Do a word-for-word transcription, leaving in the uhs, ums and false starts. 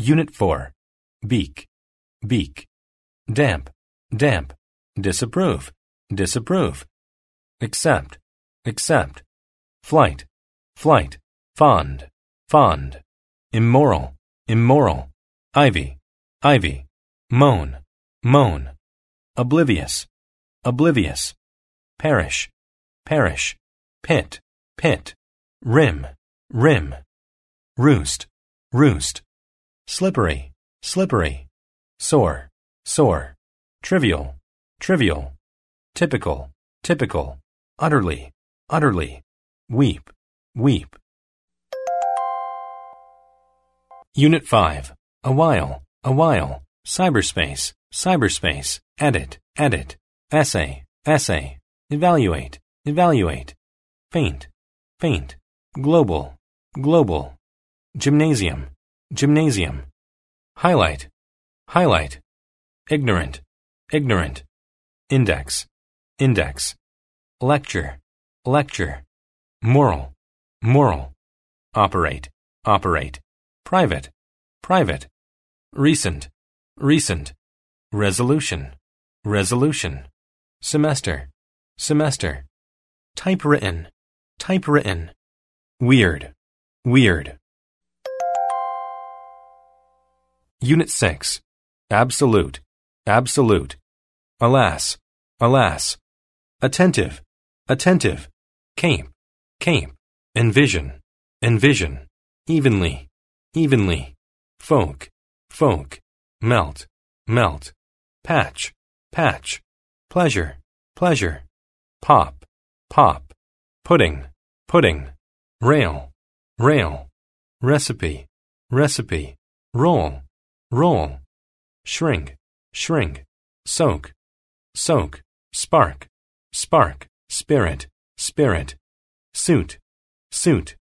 Unit four. Beak, beak. Damp, damp. Disapprove, disapprove. Accept, accept. Flight, flight. Fond, fond. Immoral, immoral. Ivy, ivy. Moan, moan. Oblivious, oblivious. Perish, perish. Pit, pit. Rim, rim. Roost, roost. Slippery, slippery. Sore, sore. Trivial, trivial. Typical, typical. Utterly, utterly. Weep, weep. Unit five. A while, a while. Cyberspace, cyberspace. Edit, edit. Essay, essay. Evaluate, evaluate. Faint, faint. Global, global. Gymnasium, gymnasium. Highlight, highlight. Ignorant, ignorant. Index, index. Lecture, lecture. Moral, moral. Operate, operate. Private, private. Recent, recent. Resolution, resolution. Semester, semester. Typewritten, typewritten. Weird, weird. Unit six. Absolute, absolute. Alas, alas. Attentive, attentive. Cape, cape. Envision, envision. Evenly, evenly. Folk, folk. Melt, melt. Patch, patch. Pleasure, pleasure. Pop, pop. Pudding, pudding. Rail, rail. Recipe, recipe. Roll, roll. Shrink, shrink. Soak, soak. Spark, spark. Spirit, spirit. Suit, suit.